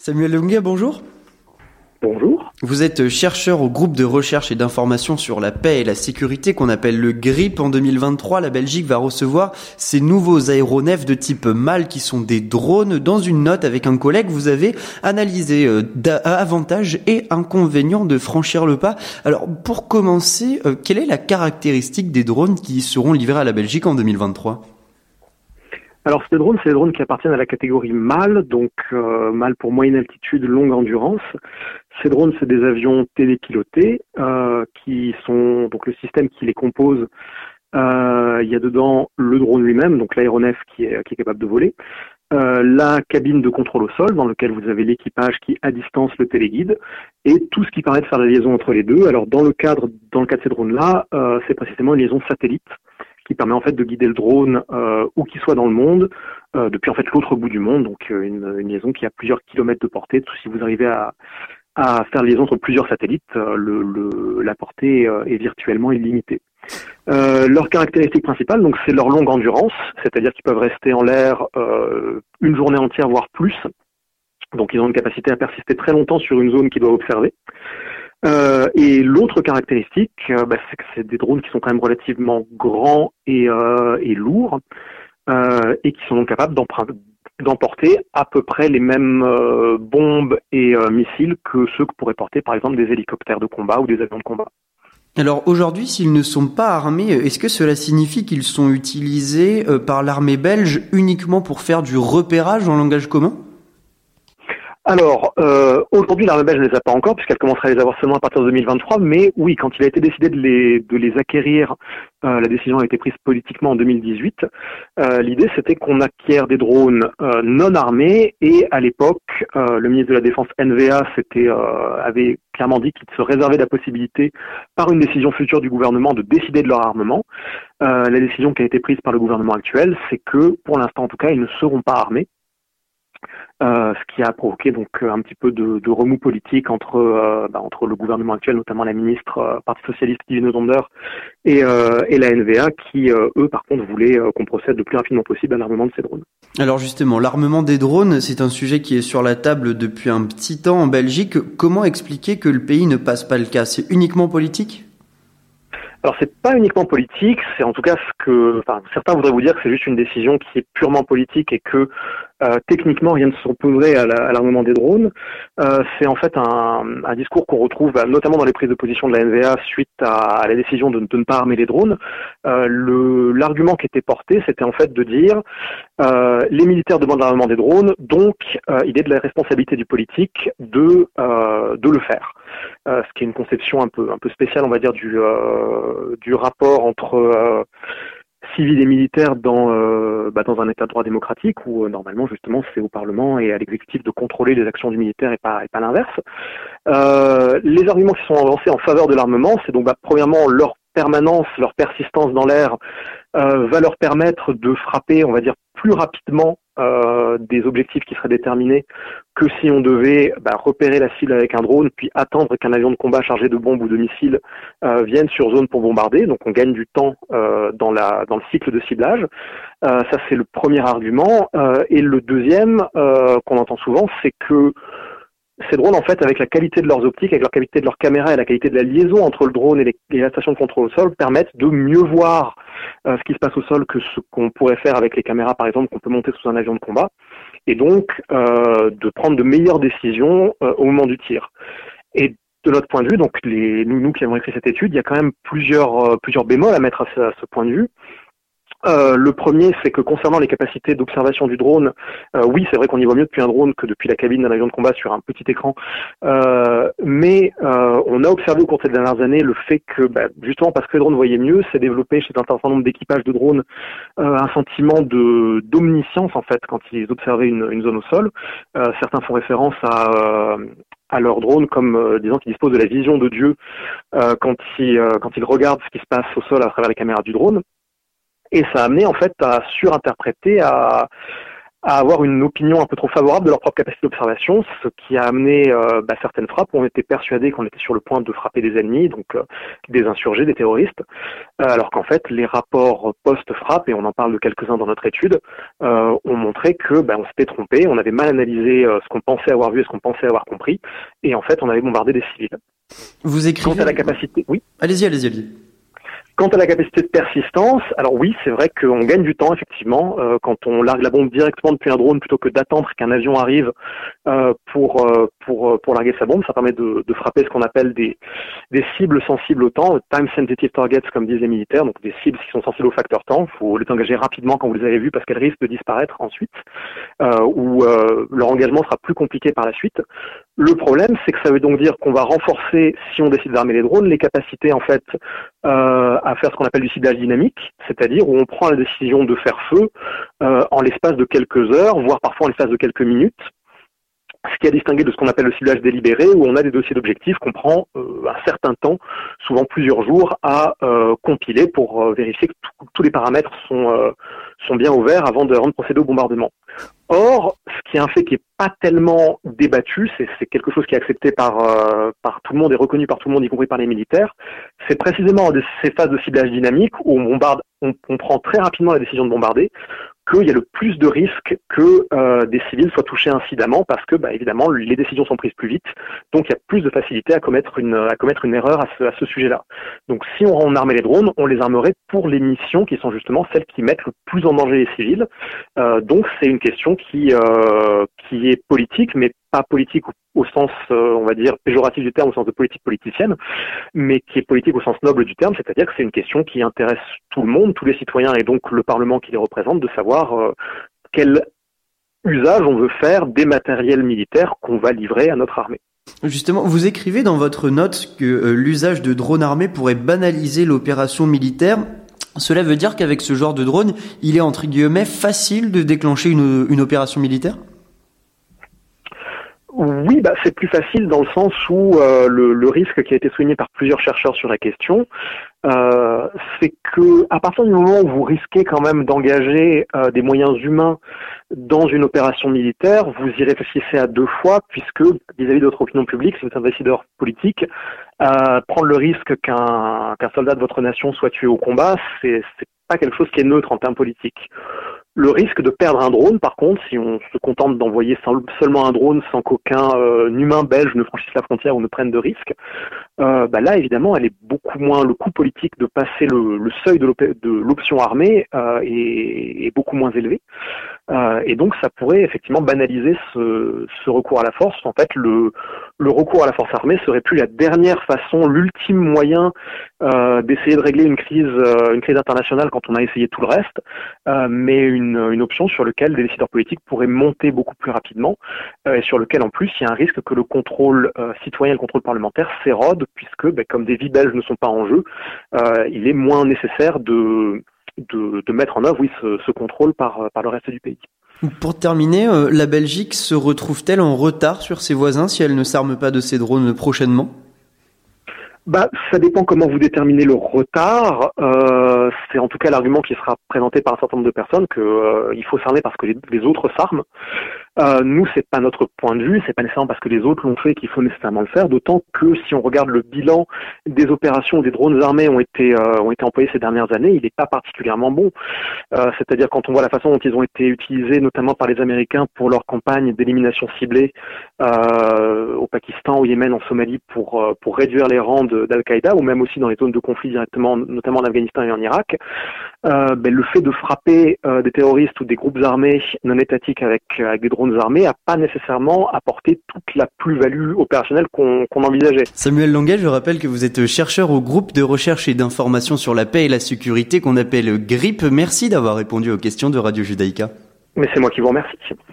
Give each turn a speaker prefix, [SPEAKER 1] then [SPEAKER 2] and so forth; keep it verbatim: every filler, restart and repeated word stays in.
[SPEAKER 1] Samuel Longuet, bonjour.
[SPEAKER 2] Bonjour.
[SPEAKER 1] Vous êtes chercheur au groupe de recherche et d'information sur la paix et la sécurité qu'on appelle le GRIP. En deux mille vingt-trois, la Belgique va recevoir ces nouveaux aéronefs de type MAL qui sont des drones. Dans une note avec un collègue, vous avez analysé euh, avantages et inconvénients de franchir le pas. Alors, pour commencer, euh, quelle est la caractéristique des drones qui seront livrés à la Belgique en deux mille vingt-trois ?
[SPEAKER 2] Alors ces drones, c'est des drones qui appartiennent à la catégorie MAL, donc euh, MAL pour moyenne altitude, longue endurance. Ces drones, c'est des avions télépilotés euh, qui sont donc le système qui les compose. Euh, il y a dedans le drone lui-même, donc l'aéronef qui est, qui est capable de voler. Euh, la cabine de contrôle au sol dans laquelle vous avez l'équipage qui à distance le téléguide et tout ce qui permet de faire la liaison entre les deux. Alors dans le cadre, dans le cas de ces drones-là, euh, c'est précisément une liaison satellite qui permet en fait de guider le drone euh, où qu'il soit dans le monde, euh, depuis en fait l'autre bout du monde, donc euh, une, une liaison qui a plusieurs kilomètres de portée. Si vous arrivez à, à faire la liaison entre plusieurs satellites, euh, le, le, la portée euh, est virtuellement illimitée. Euh, leur caractéristique principale, donc, c'est leur longue endurance, c'est-à-dire qu'ils peuvent rester en l'air euh, une journée entière, voire plus. Donc ils ont une capacité à persister très longtemps sur une zone qu'ils doivent observer. Euh, et l'autre caractéristique, euh, bah, c'est que c'est des drones qui sont quand même relativement grands et, euh, et lourds, euh, et qui sont donc capables d'emporter à peu près les mêmes euh, bombes et euh, missiles que ceux que pourraient porter par exemple des hélicoptères de combat ou des avions de combat.
[SPEAKER 1] Alors aujourd'hui, s'ils ne sont pas armés, est-ce que cela signifie qu'ils sont utilisés euh, par l'armée belge uniquement pour faire du repérage en langage commun ?
[SPEAKER 2] Alors, euh, aujourd'hui, l'armée belge ne les a pas encore, puisqu'elle commencera à les avoir seulement à partir de deux mille vingt-trois, mais oui, quand il a été décidé de les, de les acquérir, euh, la décision a été prise politiquement en deux mille dix-huit. Euh, l'idée, c'était qu'on acquiert des drones euh, non armés, et à l'époque, euh, le ministre de la Défense N V A s'était, euh, avait clairement dit qu'il se réservait la possibilité, par une décision future du gouvernement, de décider de leur armement. Euh, la décision qui a été prise par le gouvernement actuel, c'est que, pour l'instant en tout cas, ils ne seront pas armés. Euh, ce qui a provoqué donc un petit peu de, de remous politique entre euh, bah, entre le gouvernement actuel, notamment la ministre euh, Parti socialiste Divine Zonder et, euh, et la N V A qui euh, eux par contre voulaient euh, qu'on procède le plus rapidement possible à l'armement de ces drones.
[SPEAKER 1] Alors justement, l'armement des drones, c'est un sujet qui est sur la table depuis un petit temps en Belgique. Comment expliquer que le pays ne passe pas le cas ? C'est uniquement politique ?
[SPEAKER 2] Alors c'est pas uniquement politique, c'est en tout cas ce que, enfin certains voudraient vous dire que c'est juste une décision qui est purement politique et que euh, techniquement rien ne s'opposerait à, la, à l'armement des drones. Euh, c'est en fait un, un discours qu'on retrouve bah, notamment dans les prises de position de la N V A suite à, à la décision de, de ne pas armer les drones. Euh, le, l'argument qui était porté, c'était en fait de dire euh, les militaires demandent l'armement des drones, donc euh, il est de la responsabilité du politique de euh, de le faire. Euh, ce qui est une conception un peu un peu spéciale, on va dire, du euh, du rapport entre euh, civils et militaires dans euh, bah, dans un état de droit démocratique où euh, normalement justement c'est au Parlement et à l'exécutif de contrôler les actions du militaire et pas et pas l'inverse. Euh, les arguments qui sont avancés en faveur de l'armement, c'est donc bah, premièrement leur permanence, leur persistance dans l'air euh, va leur permettre de frapper, on va dire, plus rapidement euh, des objectifs qui seraient déterminés que si on devait bah, repérer la cible avec un drone, puis attendre qu'un avion de combat chargé de bombes ou de missiles euh, vienne sur zone pour bombarder. Donc on gagne du temps euh, dans, la, dans le cycle de ciblage. Euh, ça c'est le premier argument. Euh, et le deuxième euh, qu'on entend souvent, c'est que ces drones, en fait, avec la qualité de leurs optiques, avec la qualité de leurs caméras et la qualité de la liaison entre le drone et, les, et la station de contrôle au sol, permettent de mieux voir euh, ce qui se passe au sol que ce qu'on pourrait faire avec les caméras, par exemple, qu'on peut monter sous un avion de combat, et donc euh, de prendre de meilleures décisions euh, au moment du tir. Et de notre point de vue, donc les, nous, nous qui avons écrit cette étude, il y a quand même plusieurs, euh, plusieurs bémols à mettre à ce, à ce point de vue. Euh, le premier, c'est que concernant les capacités d'observation du drone, euh, oui, c'est vrai qu'on y voit mieux depuis un drone que depuis la cabine d'un avion de combat sur un petit écran, euh, mais euh, on a observé au cours de ces dernières années le fait que, bah, justement parce que les drones voyaient mieux, s'est développé chez un certain nombre d'équipages de drones euh, un sentiment de d'omniscience en fait quand ils observaient une, une zone au sol. Euh, certains font référence à euh, à leur drone comme euh, disant qu'ils disposent de la vision de Dieu euh, quand ils euh, quand ils regardent ce qui se passe au sol à travers les caméras du drone. Et ça a amené en fait à surinterpréter, à, à avoir une opinion un peu trop favorable de leur propre capacité d'observation, ce qui a amené euh, bah, certaines frappes où on était persuadé qu'on était sur le point de frapper des ennemis, donc euh, des insurgés, des terroristes, euh, alors qu'en fait les rapports post-frappe, et on en parle de quelques-uns dans notre étude, euh, ont montré que bah, on s'était trompé, on avait mal analysé euh, ce qu'on pensait avoir vu et ce qu'on pensait avoir compris, et en fait on avait bombardé des civils.
[SPEAKER 1] Vous écrivez...
[SPEAKER 2] Quant à la capacité... Oui.
[SPEAKER 1] Allez-y, allez-y, allez-y.
[SPEAKER 2] Quant à la capacité de persistance, alors oui, c'est vrai qu'on gagne du temps, effectivement, euh, quand on largue la bombe directement depuis un drone plutôt que d'attendre qu'un avion arrive euh, pour, euh, pour, pour larguer sa bombe. Ça permet de, de frapper ce qu'on appelle des, des cibles sensibles au temps, time sensitive targets, comme disent les militaires, donc des cibles qui sont sensibles au facteur temps. Il faut les engager rapidement quand vous les avez vues parce qu'elles risquent de disparaître ensuite, euh, ou euh, leur engagement sera plus compliqué par la suite. Le problème, c'est que ça veut donc dire qu'on va renforcer, si on décide d'armer les drones, les capacités en fait euh, à faire ce qu'on appelle du ciblage dynamique, c'est-à-dire où on prend la décision de faire feu euh, en l'espace de quelques heures, voire parfois en l'espace de quelques minutes. Ce qui a distingué de ce qu'on appelle le ciblage délibéré, où on a des dossiers d'objectifs qu'on prend euh, un certain temps, souvent plusieurs jours, à euh, compiler pour euh, vérifier que tous les paramètres sont, euh, sont bien ouverts avant de, avant de procéder au bombardement. Or, ce qui est un fait qui n'est pas tellement débattu, c'est, c'est quelque chose qui est accepté par, euh, par tout le monde et reconnu par tout le monde, y compris par les militaires, c'est précisément de ces phases de ciblage dynamique où on bombarde, on, on prend très rapidement la décision de bombarder, qu'il y a le plus de risques que euh, des civils soient touchés incidemment parce que, bah, évidemment, les décisions sont prises plus vite, donc il y a plus de facilité à commettre une, à commettre une erreur à ce, à ce sujet-là. Donc si on, on armait les drones, on les armerait pour les missions qui sont justement celles qui mettent le plus en danger les civils. Euh, donc c'est une question qui, euh, qui est politique, mais pas politique au sens, euh, on va dire, péjoratif du terme, au sens de politique politicienne, mais qui est politique au sens noble du terme, c'est-à-dire que c'est une question qui intéresse tout le monde, tous les citoyens et donc le Parlement qui les représente, de savoir euh, quel usage on veut faire des matériels militaires qu'on va livrer à notre armée.
[SPEAKER 1] Justement, vous écrivez dans votre note que euh, l'usage de drones armés pourrait banaliser l'opération militaire. Cela veut dire qu'avec ce genre de drone, il est entre guillemets facile de déclencher une, une opération militaire ?
[SPEAKER 2] Oui, bah, c'est plus facile dans le sens où euh, le, le risque qui a été souligné par plusieurs chercheurs sur la question, euh, c'est que à partir du moment où vous risquez quand même d'engager euh, des moyens humains dans une opération militaire, vous y réfléchissez à deux fois, puisque vis-à-vis de votre opinion publique, si vous êtes un décideur politique, euh, prendre le risque qu'un, qu'un soldat de votre nation soit tué au combat, c'est, c'est pas quelque chose qui est neutre en termes politiques. Le risque de perdre un drone, par contre, si on se contente d'envoyer seulement un drone sans qu'aucun euh, humain belge ne franchisse la frontière ou ne prenne de risque, euh, bah là, évidemment, elle est beaucoup moins, le coût politique de passer le, le seuil de, de l'option armée euh, est, est beaucoup moins élevé. Euh, et donc, ça pourrait effectivement banaliser ce, ce recours à la force. En fait, le, le recours à la force armée serait plus la dernière façon, l'ultime moyen euh, d'essayer de régler une crise, euh, une crise internationale quand on a essayé tout le reste, euh, mais une, une option sur laquelle des décideurs politiques pourraient monter beaucoup plus rapidement euh, et sur lequel, en plus, il y a un risque que le contrôle euh, citoyen et le contrôle parlementaire s'érode, puisque, ben, comme des vies belges ne sont pas en jeu, euh, il est moins nécessaire de De, de mettre en œuvre, oui, ce, ce contrôle par, par le reste du pays.
[SPEAKER 1] Pour terminer, euh, la Belgique se retrouve-t-elle en retard sur ses voisins si elle ne s'arme pas de ses drones prochainement ?
[SPEAKER 2] Bah, ça dépend comment vous déterminez le retard. Euh, c'est en tout cas l'argument qui sera présenté par un certain nombre de personnes que euh, il faut s'armer parce que les, les autres s'arment. Euh, nous, c'est pas notre point de vue, c'est pas nécessairement parce que les autres l'ont fait qu'il faut nécessairement le faire. D'autant que si on regarde le bilan des opérations où des drones armés ont été euh, ont été employés ces dernières années, il n'est pas particulièrement bon. Euh, c'est-à-dire quand on voit la façon dont ils ont été utilisés, notamment par les Américains pour leur campagne d'élimination ciblée euh, au Pakistan, au Yémen, en Somalie, pour euh, pour réduire les rangs de, d'Al-Qaïda, ou même aussi dans les zones de conflit directement, notamment en Afghanistan et en Irak. Euh, ben, le fait de frapper euh, des terroristes ou des groupes armés non étatiques avec, avec des drones armés n'a pas nécessairement apporté toute la plus-value opérationnelle qu'on, qu'on envisageait.
[SPEAKER 1] Samuel Languet, je rappelle que vous êtes chercheur au groupe de recherche et d'information sur la paix et la sécurité qu'on appelle GRIP. Merci d'avoir répondu aux questions de Radio Judaïka.
[SPEAKER 2] Mais c'est moi qui vous remercie.